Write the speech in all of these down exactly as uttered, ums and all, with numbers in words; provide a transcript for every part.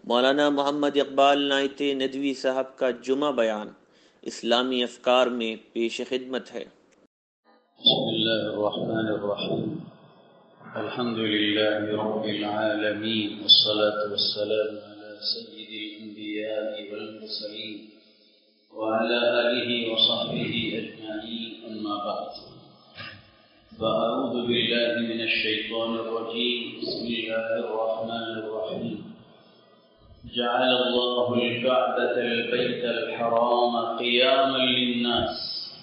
مولانا محمد اقبال نائت ندوی صاحب کا جمعہ بیان اسلامی افکار میں پیش خدمت ہے۔ بسم اللہ الرحمن الرحیم، الحمد للہ رب العالمین، والصلاة والسلام على سید الانبیاء والمرسلین وعلى آلہ وصحبہ اجمعین، اما بعد فأعوذ باللہ من الشیطان الرجیم، بسم اللہ الرحمن الرحیم۔ جعل الله الكعبة البيت الحرام قياما للناس،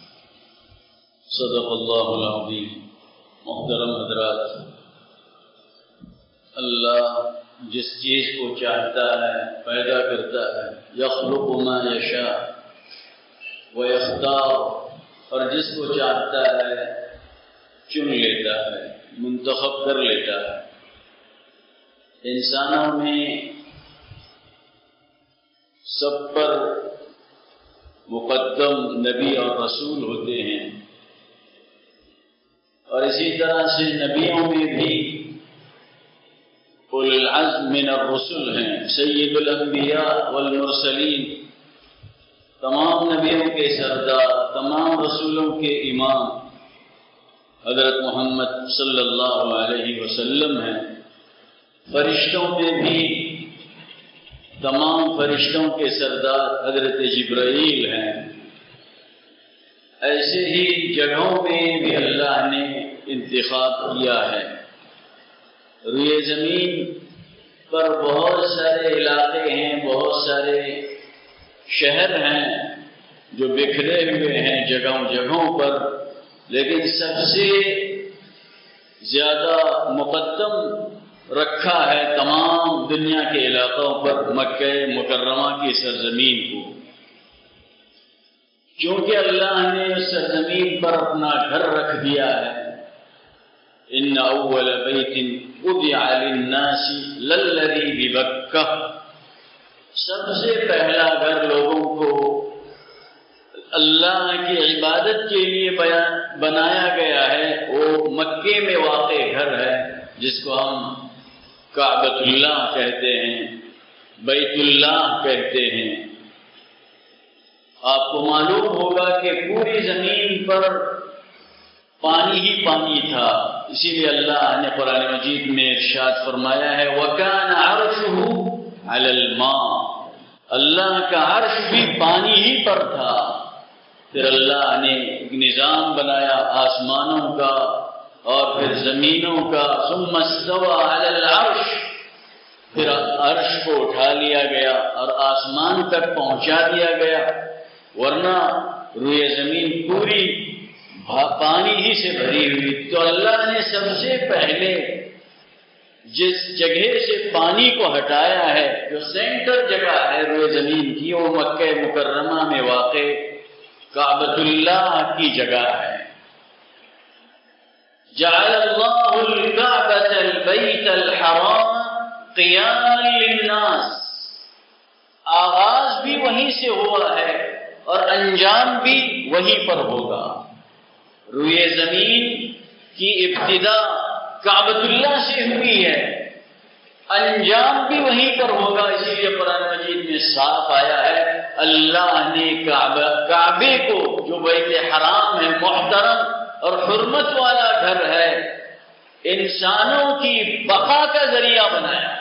صدق اللہ العظیم۔ محترم حضرات، اللہ جس چیز کو چاہتا ہے پیدا کرتا ہے، یخلق ما یشاء ویختار، اور جس کو چاہتا ہے چن لیتا ہے، منتخب کر لیتا ہے۔ انسانوں میں سب پر مقدم نبی اور رسول ہوتے ہیں، اور اسی طرح سے نبیوں میں بھی اولو العزم من الرسل ہیں، سید الانبیاء والمرسلین، تمام نبیوں کے سردار، تمام رسولوں کے امام حضرت محمد صلی اللہ علیہ وسلم ہیں۔ فرشتوں میں بھی تمام فرشتوں کے سردار حضرت جبرائیل ہیں۔ ایسے ہی جگہوں میں بھی اللہ نے انتخاب کیا ہے۔ روئے زمین پر بہت سارے علاقے ہیں، بہت سارے شہر ہیں جو بکھرے ہوئے ہیں جگہوں جگہوں پر، لیکن سب سے زیادہ مقدم رکھا ہے تمام دنیا کے علاقوں پر مکہ مکرمہ کی سرزمین کو، کیونکہ اللہ نے اس سرزمین پر اپنا گھر رکھ دیا ہے۔ ان اول بیت وضع للناس للذی ببکہ، سب سے پہلا گھر لوگوں کو اللہ کی عبادت کے لیے بنایا گیا ہے، وہ مکے میں واقع گھر ہے جس کو ہم کعبۃ اللہ کہتے ہیں، بیت اللہ کہتے ہیں۔ آپ کو معلوم ہوگا کہ پوری زمین پر پانی ہی پانی تھا، اسی لیے اللہ نے قرآن مجید میں ارشاد فرمایا ہے وَكَانَ عَرْشُهُ عَلَى الْمَاءِ، اللہ کا عرش بھی پانی ہی پر تھا۔ پھر اللہ نے ایک نظام بنایا آسمانوں کا اور پھر زمینوں کا، ثم استوى على العرش، پھر عرش کو اٹھا لیا گیا اور آسمان تک پہنچا دیا گیا، ورنہ روئے زمین پوری پانی ہی سے بھری ہوئی۔ تو اللہ نے سب سے پہلے جس جگہ سے پانی کو ہٹایا ہے، جو سینٹر جگہ ہے روئے زمین کی، وہ مکہ مکرمہ میں واقع کعبۃ اللہ کی جگہ ہے۔ جعل اللہ الکعبۃ البیت الحرام قیاما للناس، آغاز بھی وہیں سے ہوا ہے اور انجام بھی وہیں پر ہوگا۔ روئے زمین کی ابتدا کعبۃ اللہ سے ہوئی ہے، انجام بھی وہیں پر ہوگا، اسی لیے قرآن مجید میں صاف آیا ہے اللہ نے کعبہ کعبے کو، جو بیت حرام ہے، محترم اور حرمت والا گھر ہے، انسانوں کی بقا کا ذریعہ بنایا۔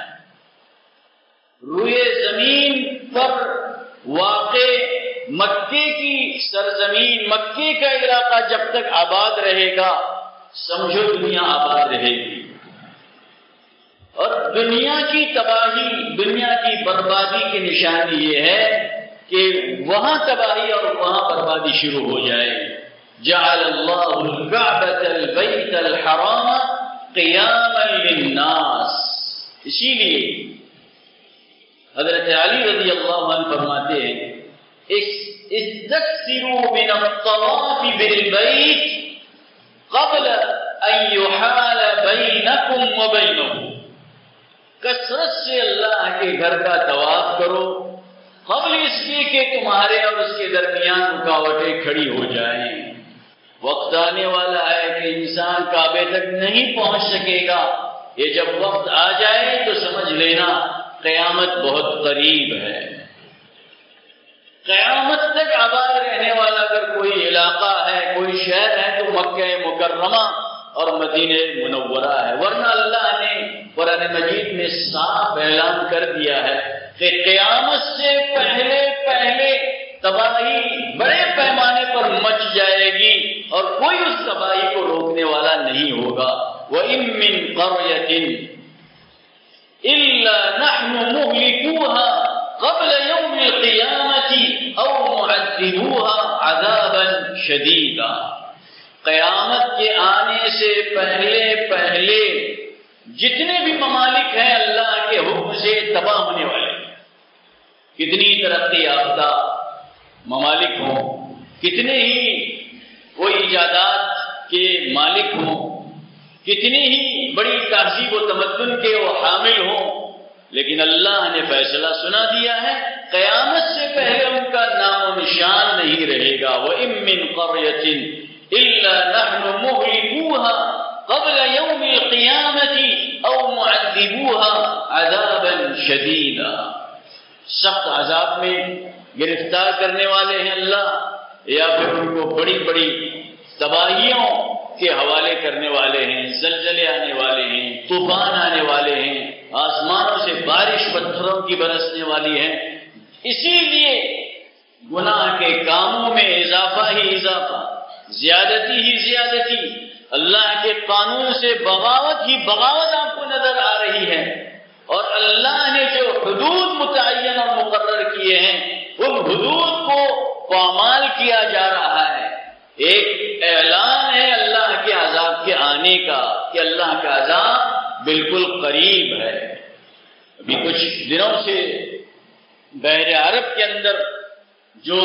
روئے زمین پر واقع مکے کی سرزمین، مکے کا علاقہ جب تک آباد رہے گا، سمجھو دنیا آباد رہے گی، اور دنیا کی تباہی، دنیا کی بربادی کی نشانی یہ ہے کہ وہاں تباہی اور وہاں بربادی شروع ہو جائے۔ جعل اللہ الکعبۃ البیت الحرام قیاما للناس، اسی لیے حضرت علی رضی اللہ عنہ فرماتے ہیں استکثروا من الطواف بالبیت قبل ان یحال بینکم وبینہ، کثرت سے اللہ کے گھر کا طواف کرو قبل اس کے کہ تمہارے اور اس کے درمیان رکاوٹیں کھڑی ہو جائیں۔ وقت آنے والا ہے کہ انسان کعبے تک نہیں پہنچ سکے گا، یہ جب وقت آ جائے تو سمجھ لینا قیامت بہت قریب ہے. قیامت تک آباد رہنے والا اگر کوئی علاقہ ہے، کوئی شہر ہے تو مکہ مکرمہ اور مدینہ منورہ ہے. ورنہ اللہ نے قرآن مجید میں صاف اعلان کر دیا ہے کہ قیامت سے پہلے پہلے تباہی بڑے پیمانے پر مچ جائے گی اور کوئی اس تباہی کو روکنے والا نہیں ہوگا. وَإِن مِّن قَرْيَةٍ إِلَّا نَحْنُ مُهْلِكُوهَا قبل یوم القیامت او معذبوها عذابا شدیدا. قیامت کے آنے سے پہلے پہلے جتنے بھی ممالک ہیں اللہ کے حکم سے تباہ ہونے والے، کتنی ترقی یافتہ ممالک ہوں، کتنے ہی کوئی ایجادات کے مالک ہوں، کتنی ہی بڑی تہذیب و تمدن کے وہ حامل ہوں، لیکن اللہ نے فیصلہ سنا دیا ہے قیامت سے پہلے ان کا نام و نشان نہیں رہے گا. وَإِن مِّن قَرْيَةٍ إِلَّا نَحْنُ مُهْلِكُوهَا قَبْلَ يَوْمِ الْقِيَامَةِ أَوْ مُعَذِّبُوهَا عَذَابًا شَدِيدًا. سخت عذاب میں گرفتار کرنے والے ہیں اللہ، یا پھر ان کو بڑی بڑی تباہیوں کے حوالے کرنے والے ہیں، زلزلے آنے والے ہیں، طوفان آنے والے ہیں، آسمانوں سے بارش پتھروں کی برسنے والی ہے. اسی لیے گناہ کے کاموں میں اضافہ ہی اضافہ، زیادتی ہی زیادتی، اللہ کے قانون سے بغاوت ہی بغاوت آپ کو نظر آ رہی ہے. اور اللہ نے جو حدود متعین اور مقرر کیے ہیں ان حدود کو پامال کیا جا رہا ہے. ایک اعلان ہے اللہ کے عذاب کے آنے کا کہ اللہ کا عذاب بالکل قریب ہے. ابھی کچھ دنوں سے بحر عرب کے اندر جو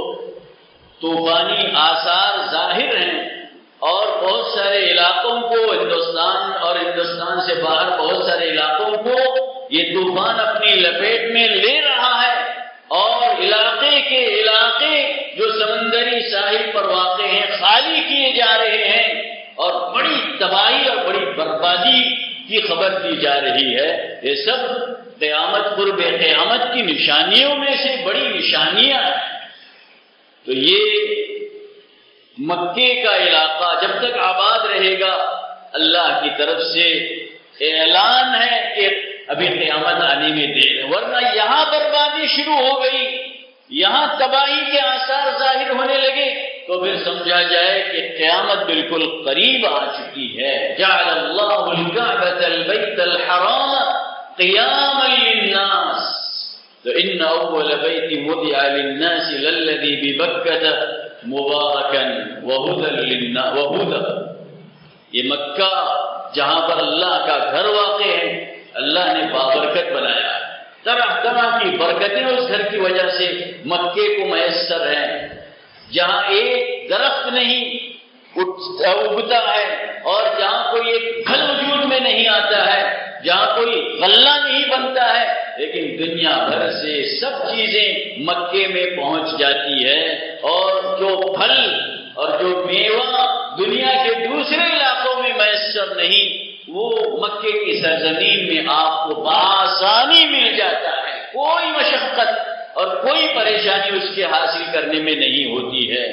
طوفانی آثار ظاہر ہیں اور بہت سارے علاقوں کو ہندوستان اور ہندوستان سے باہر بہت سارے علاقوں کو یہ طوفان اپنی لپیٹ میں لے رہا ہے، اور علاقے کے علاقے جو سمندری ساحل پر واقع ہیں خالی کیے جا رہے ہیں اور بڑی تباہی اور بڑی بربادی کی خبر دی جا رہی ہے. یہ سب قیامت قرب قیامت کی نشانیوں میں سے بڑی نشانیاں ہیں. تو یہ مکے کا علاقہ جب تک آباد رہے گا اللہ کی طرف سے اعلان ہے کہ ابھی قیامت آنے میں دیر ہے. ورنہ یہاں بربادی شروع ہو گئی، یہاں تباہی کے آثار ظاہر ہونے لگے تو پھر سمجھا جائے کہ قیامت بالکل قریب آ چکی ہے. جعل اللہ الکعبۃ البیت الحرام قیاما للناس تو ان اول بیت وضع للناس للذی ببکۃ مبارکا وہدی للناس وہدی. یہ مکہ جہاں پر اللہ کا گھر واقع ہے اللہ نے بابرکت بنایا. طرح طرح کی برکتیں اس گھر کی وجہ سے مکے کو میسر ہیں. جہاں ایک درخت نہیں اگتا ہے اور جہاں کوئی ایک پھل وجود میں نہیں آتا ہے، جہاں کوئی غلہ نہیں بنتا ہے، لیکن دنیا بھر سے سب چیزیں مکے میں پہنچ جاتی ہے. اور جو پھل اور جو میوہ دنیا کے دوسرے علاقوں میں میسر نہیں وہ مکے کی سرزمین میں آپ کو بآسانی مل جاتا ہے. کوئی مشقت اور کوئی پریشانی اس کے حاصل کرنے میں نہیں ہوتی ہے.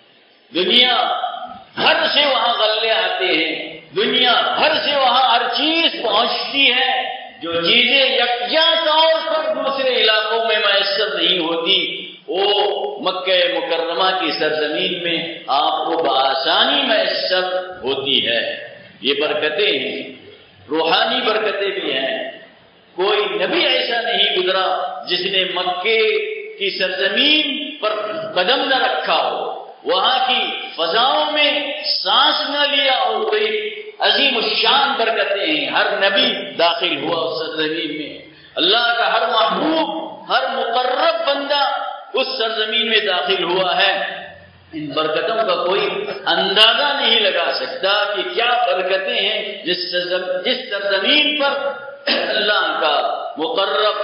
دنیا بھر سے وہاں غلے آتے ہیں، دنیا بھر سے وہاں ہر چیز پہنچتی ہے. جو چیزیں یکجا طور پر دوسرے علاقوں میں میسر نہیں ہوتی وہ مکہ مکرمہ کی سرزمین میں آپ کو بآسانی میسر ہوتی ہے. یہ برکتیں ہیں، روحانی برکتیں بھی ہیں. کوئی نبی ایسا نہیں گزرا جس نے مکے کی سرزمین پر قدم نہ رکھا ہو، وہاں کی فضاؤں میں سانس نہ لیا ہو. کوئی عظیم الشان برکتیں ہیں. ہر نبی داخل ہوا اس سرزمین میں، اللہ کا ہر محبوب ہر مقرب بندہ اس سرزمین میں داخل ہوا ہے. ان برکتوں کا کوئی اندازہ نہیں لگا سکتا کہ کیا برکتیں ہیں جس جس سرزمین پر اللہ کا مقرب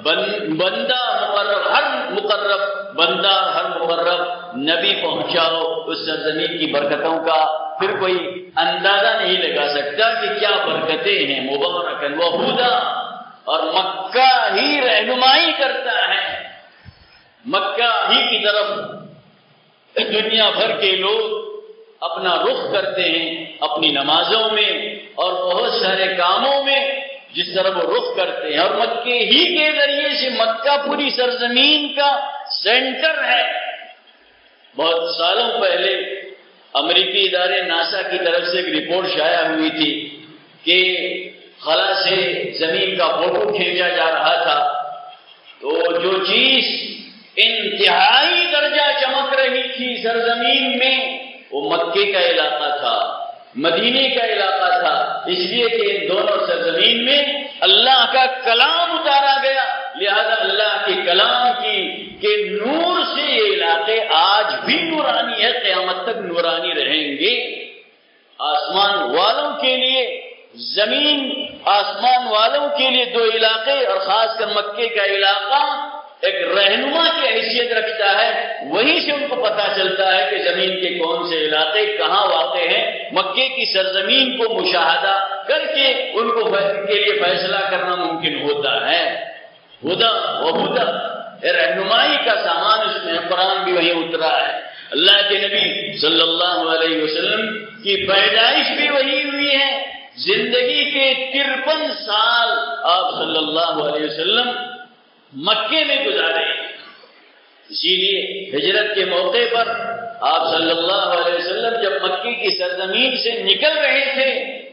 بندہ مقرب ہر مقرب بندہ ہر مقرب نبی پہنچا ہو. اس سرزمین کی برکتوں کا پھر کوئی اندازہ نہیں لگا سکتا کہ کیا برکتیں ہیں. مبارکن وہودا، اور مکہ ہی رہنمائی کرتا ہے، مکہ ہی کی طرف دنیا بھر کے لوگ اپنا رخ کرتے ہیں اپنی نمازوں میں اور بہت سارے کاموں میں، جس طرح وہ رخ کرتے ہیں، اور مکے ہی کے ذریعے سے مکہ پوری سرزمین کا سینٹر ہے۔ بہت سالوں پہلے امریکی ادارے ناسا کی طرف سے ایک رپورٹ شائع ہوئی تھی کہ خلا سے زمین کا فوٹو کھینچا جا رہا تھا، تو جو چیز انتہائی درجہ چمک رہی تھی سرزمین میں وہ مکے کا علاقہ تھا، مدینے کا علاقہ تھا، اس لیے کہ ان دونوں سرزمین میں اللہ کا کلام اتارا گیا، لہذا اللہ کے کلام کی کے نور سے یہ علاقے آج بھی نورانی ہے، قیامت تک نورانی رہیں گے۔ آسمان والوں کے لیے زمین آسمان والوں کے لیے دو علاقے، اور خاص کر مکے کا علاقہ ایک رہنما کی حیثیت رکھتا ہے، وہیں سے ان کو پتا چلتا ہے کہ زمین کے کون سے علاقے کہاں واقع ہیں۔ مکے کی سرزمین کو مشاہدہ کر کے ان کو کے لیے فیصلہ کرنا ممکن ہوتا ہے۔ ہدا و ہدا، رہنمائی کا سامان اس میں، قرآن بھی وہیں اترا ہے۔ اللہ کے نبی صلی اللہ علیہ وسلم کی پیدائش بھی وہی ہوئی ہے، زندگی کے ترپن سال آپ صلی اللہ علیہ وسلم مکے میں گزارے، اسی لیے ہجرت کے موقع پر آپ صلی اللہ علیہ وسلم جب مکے کی سرزمین سے نکل رہے تھے،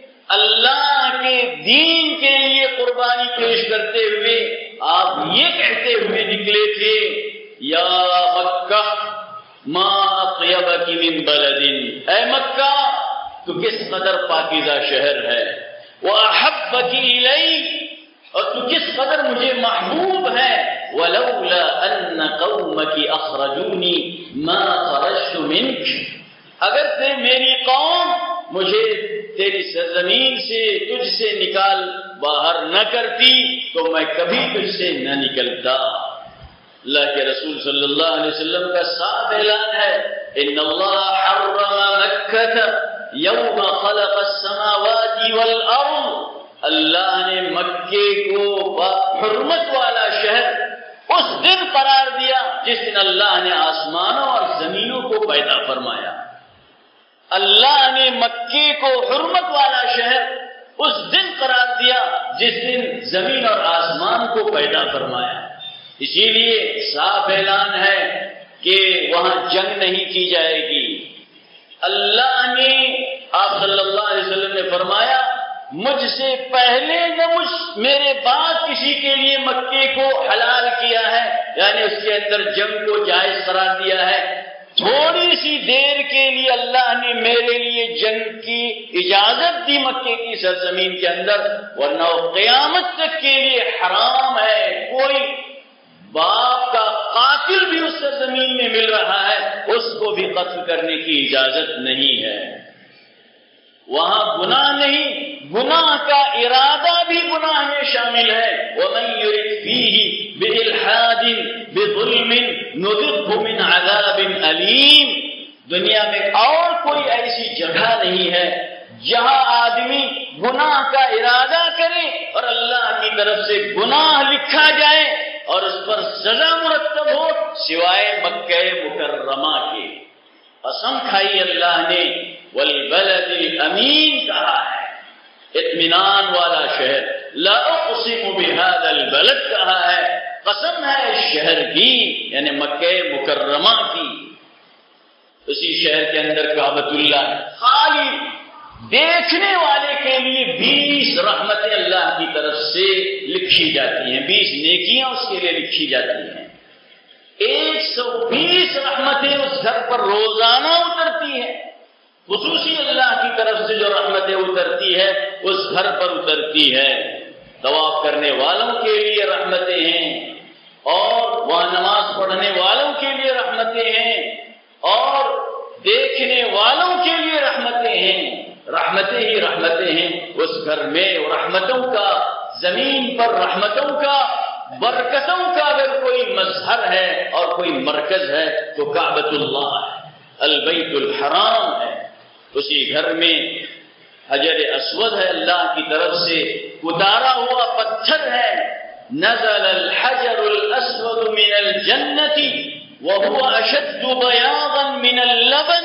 اللہ کے دین کے لیے قربانی پیش کرتے ہوئے آپ یہ کہتے ہوئے نکلے تھے، یا مکہ ما اطیبک من بلد، اے مکہ تو کس قدر پاکیزہ شہر ہے، واحبک الی، اور تو کس قدر مجھے محبوب ہے، ولولا ان قومک اخرجونی ما خرجت منک، اگر سے میری قوم مجھے تیری سرزمین سے تجھ سے نکال باہر نہ کرتی تو میں کبھی تجھ سے نہ نکلتا۔ اللہ کے رسول صلی اللہ علیہ وسلم کا صاف اعلان ہے، ان اللہ حرم مکہ یوم خلق السماوات والارض، اللہ نے مکے کو حرمت والا شہر اس دن قرار دیا جس دن اللہ نے آسمانوں اور زمینوں کو پیدا فرمایا۔ اللہ نے مکے کو حرمت والا شہر اس دن قرار دیا جس دن زمین اور آسمان کو پیدا فرمایا۔ اسی لیے صاف اعلان ہے کہ وہاں جنگ نہیں کی جائے گی۔ اللہ نے آپ صلی اللہ علیہ وسلم نے فرمایا، مجھ سے پہلے نہ مجھ میرے بعد کسی کے لیے مکے کو حلال کیا ہے، یعنی اس کے اندر جنگ کو جائز قرار دیا ہے۔ تھوڑی سی دیر کے لیے اللہ نے میرے لیے جنگ کی اجازت دی مکے کی سرزمین کے اندر، ورنہ قیامت تک کے لیے حرام ہے۔ کوئی باپ کا قاتل بھی اس سرزمین میں مل رہا ہے، اس کو بھی قتل کرنے کی اجازت نہیں ہے۔ وہاں گناہ نہیں، گناہ کا ارادہ بھی گناہ میں شامل ہے۔ وَمَن يُرِدْ فِيهِ بِإِلْحَادٍ بِظُلْمٍ نُذِقْهُ مِنْ عَذَابٍ أَلِيمٍ، دنیا میں اور کوئی ایسی جگہ نہیں ہے جہاں آدمی گناہ کا ارادہ کرے اور اللہ کی طرف سے گناہ لکھا جائے اور اس پر سزا مرتب ہو سوائے مکہ مکرمہ کے۔ قسم کھائی اللہ نے، والبلد الامین کہا ہے، اطمینان والا شہر، لا اقسم بهذا البلد کہا ہے، قسم ہے اس شہر کی یعنی مکہ مکرمہ کی۔ اسی شہر کے اندر کعبۃ اللہ ہے، خالی دیکھنے والے کے لیے بیس رحمتیں اللہ کی طرف سے لکھی جاتی ہیں، بیس نیکیاں اس کے لیے لکھی جاتی ہیں۔ ایک سو بیس رحمتیں اس گھر پر روزانہ اترتی ہیں، خصوصی اللہ کی طرف سے جو رحمتیں اترتی ہے اس گھر پر اترتی ہے۔ طواف کرنے والوں کے لیے رحمتیں ہیں، اور وہاں نماز پڑھنے والوں کے لیے رحمتیں ہیں، اور دیکھنے والوں کے لیے رحمتیں ہیں۔ رحمتیں ہی رحمتیں ہیں اس گھر میں، رحمتوں کا زمین پر رحمتوں کا برکتوں کا اگر کوئی مظہر ہے اور کوئی مرکز ہے تو کعبۃ اللہ ہے، البیت الحرام ہے۔ اسی گھر میں حجر اسود ہے، اللہ کی طرف سے اتارا ہوا پتھر ہے، نزل الحجر الاسود من الجنة وهو اشد بياضا من اللبن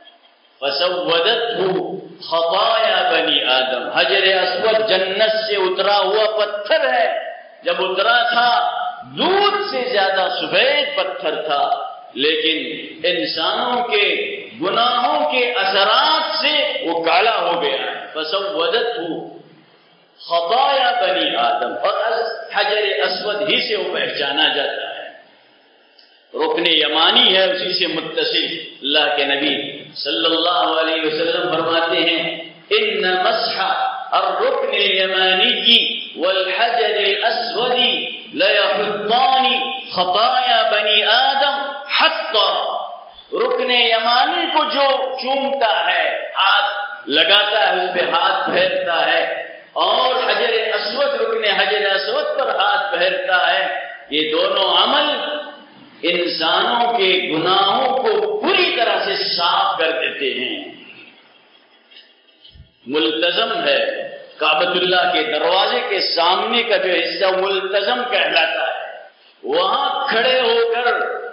فسودته خطايا بنی آدم. حجر اسود جنت سے اترا ہوا پتھر ہے، جب اترا تھا دودھ سے زیادہ سفید پتھر تھا، لیکن انسانوں کے گناہوں کے اثرات سے وہ کالا ہو گیا. فسودته خطایا بنی آدم، اور حجر اسود ہی سے وہ پہچانا جاتا ہے. رکن یمانی ہے، اسی سے متصل. اللہ کے نبی صلی اللہ علیہ وسلم فرماتے ہیں ان مسح الرکن الیمانی والحجر الاسود لیحطان خطایا بنی آدم حتی. رکن یمانی کو جو چومتا ہے، ہاتھ لگاتا ہے، اس پہ ہاتھ پھیرتا ہے، اور حجر اسود رکن حجر اسود پر ہاتھ پھیرتا ہے، یہ دونوں عمل انسانوں کے گناہوں کو پوری طرح سے صاف کر دیتے ہیں. ملتزم ہے، کعبۃ اللہ کے دروازے کے سامنے کا جو حصہ ملتزم کہلاتا ہے، وہاں کھڑے ہو کر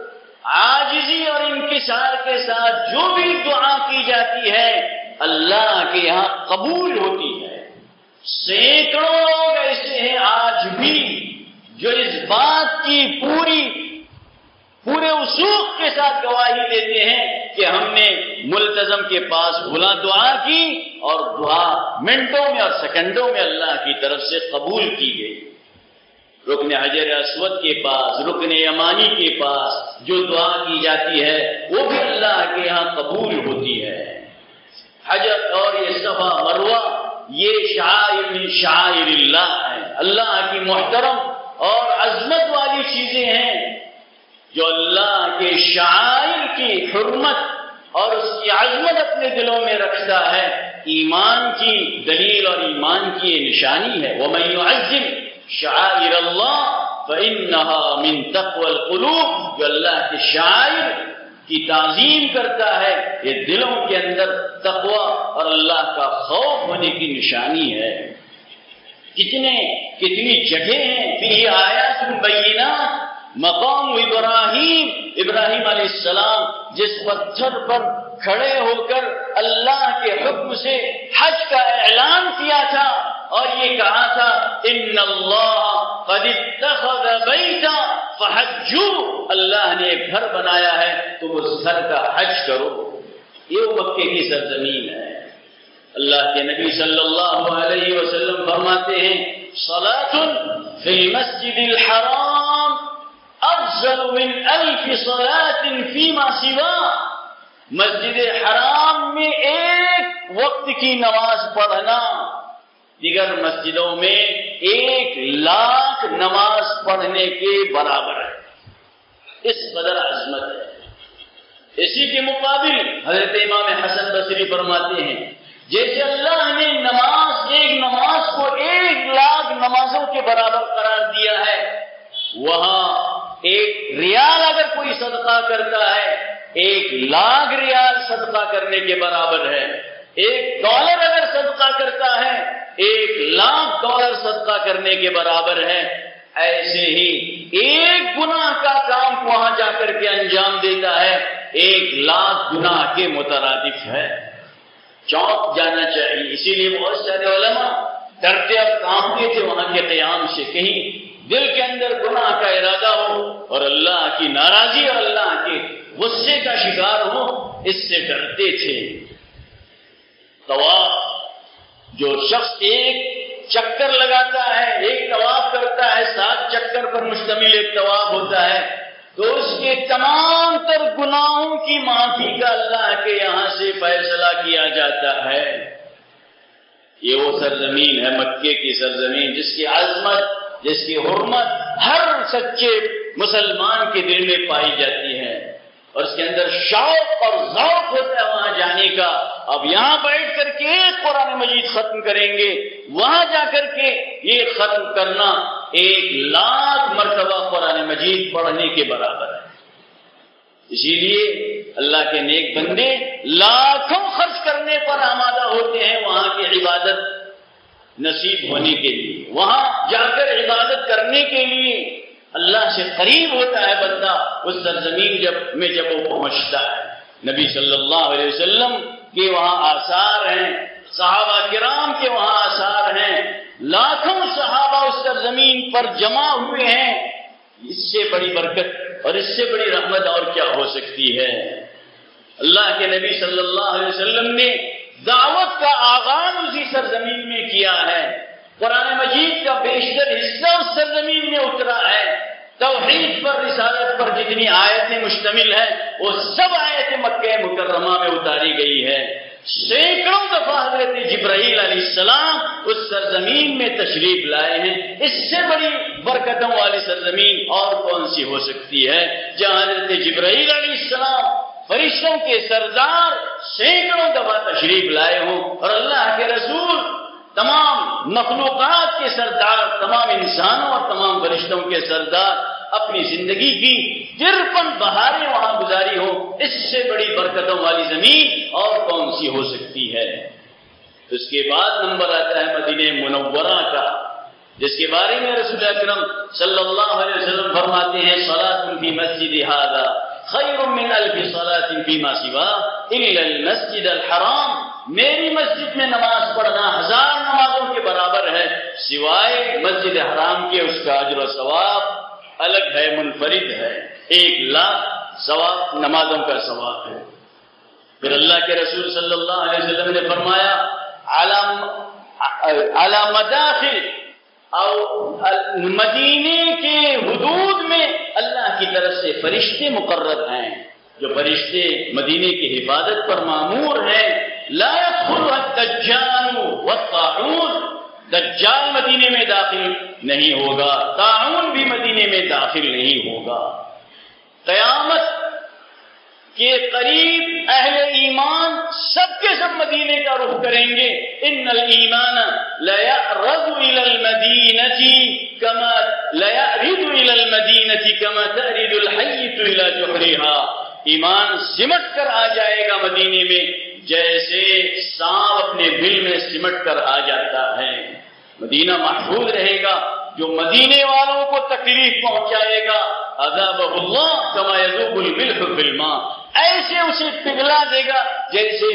عاجزی اور انکسار کے ساتھ جو بھی دعا کی جاتی ہے اللہ کے یہاں قبول ہوتی ہے. سینکڑوں لوگ ایسے ہیں آج بھی جو اس بات کی پوری پورے وثوق کے ساتھ گواہی دیتے ہیں کہ ہم نے ملتزم کے پاس بلا دعا کی اور دعا منٹوں میں اور سیکنڈوں میں اللہ کی طرف سے قبول کی گئی. رکن حجر اسود کے پاس، رکن یمانی کے پاس جو دعا کی جاتی ہے وہ بھی اللہ کے یہاں قبول ہوتی ہے. حجر اور یہ صفا مروہ یہ شعائر من شعائر اللہ ہے، اللہ کی محترم اور عظمت والی چیزیں ہیں جو اللہ کے شعائر کی حرمت اور اس کی عظمت اپنے دلوں میں رکھتا ہے. ایمان کی دلیل اور ایمان کی یہ نشانی ہے. وَمَن يُعَظِّمْ شَعَائِرَ اللَّهِ فَإِنَّهَا مِن تَقْوَى الْقُلُوبِ. جو اللہ کے شعائر کی تعظیم کرتا ہے یہ دلوں کے اندر تقوی اور اللہ کا خوف ہونے کی نشانی ہے. کتنے کتنی جگہیں ہیں فِيهِ آیاتٌ بَيِّنَاتٌ. مقام ابراہیم ابراہیم علیہ السلام جس پتھر پر کھڑے ہو کر اللہ کے حکم سے حج کا اعلان کیا تھا اور یہ کہا تھا ان اللہ قد اتخذ بیتا فحجوا. اللہ نے ایک گھر بنایا ہے تم اس گھر کا حج کرو. یہ وہ مکے کی سرزمین ہے. اللہ کے نبی صلی اللہ علیہ وسلم فرماتے ہیں صلاۃ فی المسجد الحرام افضل من الف صلاۃ فیما سوا. مسجد حرام میں ایک وقت کی نماز پڑھنا دیگر مسجدوں میں ایک لاکھ نماز پڑھنے کے برابر ہے. اس قدر عظمت ہے. اسی کے مقابل حضرت امام حسن بصری فرماتے ہیں جیسے اللہ نے نماز ایک نماز کو ایک لاکھ نمازوں کے برابر قرار دیا ہے، وہاں ایک ریال اگر کوئی صدقہ کرتا ہے ایک لاکھ ریال صدقہ کرنے کے برابر ہے. ایک ڈالر اگر صدقہ کرتا ہے ایک لاکھ ڈالر صدقہ کرنے کے برابر ہے. ایسے ہی ایک گناہ کا کام وہاں جا کر کے انجام دیتا ہے ایک لاکھ گناہ کے مترادف ہے. چونک جانا چاہیے. اسی لیے بہت سارے علماء ڈرتے اور کانپتے تھے وہاں کے قیام سے، کہیں دل کے اندر گناہ کا ارادہ ہو اور اللہ کی ناراضی اور اللہ کے غصے کا شکار ہو، اس سے ڈرتے تھے. طواف، جو شخص ایک چکر لگاتا ہے، ایک طواف کرتا ہے، سات چکر پر مشتمل ایک طواف ہوتا ہے، تو اس کے تمام تر گناہوں کی معافی کا اللہ کے یہاں سے فیصلہ کیا جاتا ہے. یہ وہ سرزمین ہے مکے کی سرزمین جس کی عظمت، جس کی حرمت ہر سچے مسلمان کے دل میں پائی جاتی ہے اور اس کے اندر شوق اور ذوق ہوتا ہے وہاں جانے کا. اب یہاں بیٹھ کر کے ایک قرآن مجید ختم کریں گے، وہاں جا کر کے یہ ختم کرنا ایک لاکھ مرتبہ قرآن مجید پڑھنے کے برابر ہے. اسی لیے اللہ کے نیک بندے لاکھوں خرچ کرنے پر آمادہ ہوتے ہیں وہاں کی عبادت نصیب ہونے کے لیے، وہاں جا کر عبادت کرنے کے لیے اللہ سے قریب ہوتا ہے بندہ اس سرزمین جب میں جب وہ پہنچتا ہے۔ نبی صلی اللہ علیہ وسلم کے وہاں آثار ہیں، صحابہ کرام کے وہاں آثار ہیں، لاکھوں صحابہ اس سرزمین پر جمع ہوئے ہیں۔ اس سے بڑی برکت اور اس سے بڑی رحمت اور کیا ہو سکتی ہے؟ اللہ کے نبی صلی اللہ علیہ وسلم نے دعوت کا آغاز اسی سرزمین میں کیا ہے۔ قرآن مجید کا بیشتر حصہ اس سرزمین میں اترا ہے۔ توحید پر، رسالت پر جتنی آیتیں مشتمل ہیں وہ سب آیتیں مکہ مکرمہ میں اتاری گئی ہے۔ سینکڑوں دفعہ حضرت جبرائیل علیہ السلام اس سرزمین میں تشریف لائے ہیں۔ اس سے بڑی برکتوں والی سرزمین اور کون سی ہو سکتی ہے جہاں حضرت جبرائیل علیہ السلام فرشتوں کے سردار سینکڑوں دفعہ تشریف لائے ہوں اور اللہ کے رسول تمام مخلوقات کے سردار، تمام انسانوں اور تمام فرشتوں کے سردار اپنی زندگی کی ترپن بہاریں وہاں گزاری ہوں۔ اس سے بڑی برکتوں والی زمین اور کون سی ہو سکتی ہے؟ اس کے بعد نمبر آتا ہے مدینہ منورہ کا، جس کے بارے میں رسول اکرم صلی اللہ علیہ وسلم فرماتے ہیں صلاۃ فی مسجد ھذا خیر من الف صلاۃ فیما سوا الا المسجد الحرام، میری مسجد میں نماز پڑھنا ہزار نمازوں کے برابر ہے، سوائے مسجد حرام کے اس کا اجر و ثواب الگ ہے، منفرد ہے، ایک لاکھ ثواب نمازوں کا ثواب ہے۔ پھر اللہ کے رسول صلی اللہ علیہ وسلم نے فرمایا علی مداخل اور مدینے کے حدود میں اللہ کی طرف سے فرشتے مقرر ہیں، جو فرشتے مدینے کی حفاظت پر مامور ہیں۔ لا يدخلها الدجال والطاعون، دجال مدینے میں داخل نہیں ہوگا، طاعون بھی مدینے میں داخل نہیں ہوگا۔ قیامت کے قریب اہل ایمان سب کے سب مدینے کا رخ کریں گے۔ ان الایمان لا يعرض الى المدینة كما لا يعرض الى المدینة كما تعرض الحیۃ الى جحرها، ایمان سمٹ کر آ جائے گا مدینے میں جیسے سانپ اپنے بل میں سمٹ کر آ جاتا ہے۔ مدینہ محفوظ رہے گا، جو مدینے والوں کو تکلیف پہنچائے گا عذابہ اللہ کما یذوب الملح فی الماء، ایسے اسے پگھلا دے گا جیسے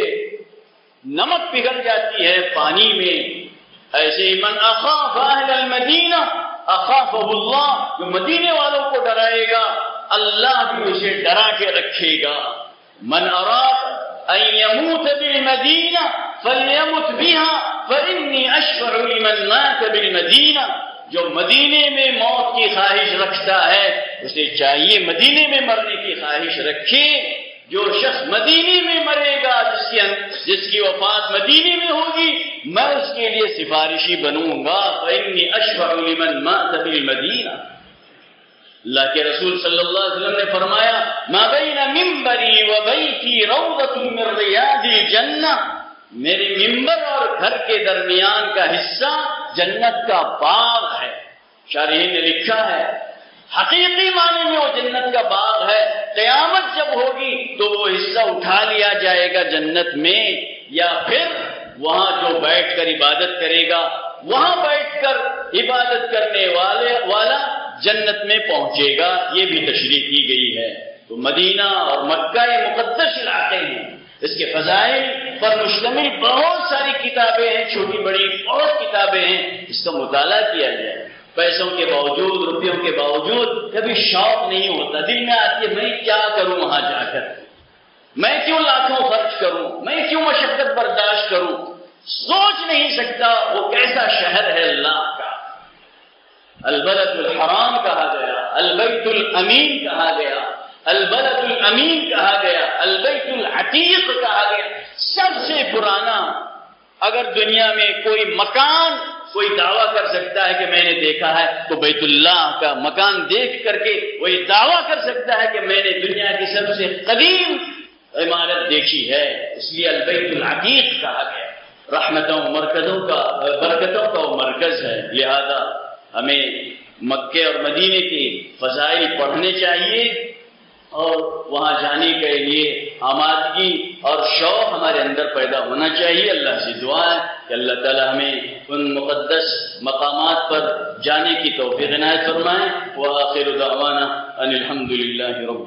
نمک پگھل جاتی ہے پانی میں۔ ایسے ہی من اخاف اہل المدینہ اخافہ اللہ، جو مدینے والوں کو ڈرائے گا اللہ بھی اسے ڈرا کے رکھے گا۔ من اراد ان يموت بالمدینہ فلیمت بها فانی اشفع لمن مات بالمدینہ، جو مدینے میں موت کی خواہش رکھتا ہے اسے چاہیے مدینے میں مرنے کی خواہش رکھے۔ جو شخص مدینے میں مرے گا، جس کی جس کی وفات مدینے میں ہوگی، میں اس کے لیے سفارشی بنوں گا۔ فانی اشفع لمن مات بالمدینہ۔ اللہ کے رسول صلی اللہ علیہ وسلم نے فرمایا ما بین منبری و بیتی روضۃ من ریاض الجنہ، میرے ممبر اور گھر کے درمیان کا حصہ جنت کا باغ ہے۔ شارحین نے لکھا ہے حقیقی معنی میں وہ جنت کا باغ ہے۔ قیامت جب ہوگی تو وہ حصہ اٹھا لیا جائے گا جنت میں، یا پھر وہاں جو بیٹھ کر عبادت کرے گا وہاں بیٹھ کر عبادت کرنے والے والا جنت میں پہنچے گا۔ یہ بھی تشریح کی گئی ہے۔ تو مدینہ اور مکہ یہ مقدس علاقے ہیں، اس کے فضائل پر مشتمل بہت ساری کتابیں ہیں، چھوٹی بڑی بہت کتابیں ہیں، اس کا مطالعہ کیا جائے۔ پیسوں کے باوجود، روپیوں کے باوجود کبھی شوق نہیں ہوتا، دل میں آتی ہے میں کیا کروں وہاں جا کر، میں کیوں لاکھوں خرچ کروں، میں کیوں مشقت برداشت کروں۔ سوچ نہیں سکتا وہ کیسا شہر ہے اللہ کا۔ البلد الحرام کہا گیا، البیت الامین کہا گیا، البلد الامین کہا گیا، البیت العتیق کہا گیا۔ سب سے پرانا اگر دنیا میں کوئی مکان کوئی دعویٰ کر سکتا ہے کہ میں نے دیکھا ہے تو بیت اللہ کا مکان دیکھ کر کے وہی دعویٰ کر سکتا ہے کہ میں نے دنیا کی سب سے قدیم عمارت دیکھی ہے۔ اس لیے البیت العتیق کہا گیا۔ رحمتوں مرکزوں کا برکتوں کا وہ مرکز ہے، لہذا ہمیں مکے اور مدینے کے فضائل پڑھنے چاہیے، اور وہاں جانے کے لیے آمادگی اور شوق ہمارے اندر پیدا ہونا چاہیے. اللہ سے دعا ہے کہ اللہ تعالی ہمیں ان مقدس مقامات پر جانے کی توفیق عنایت فرمائیں. وآخر دعوانا ان الحمد للہ رب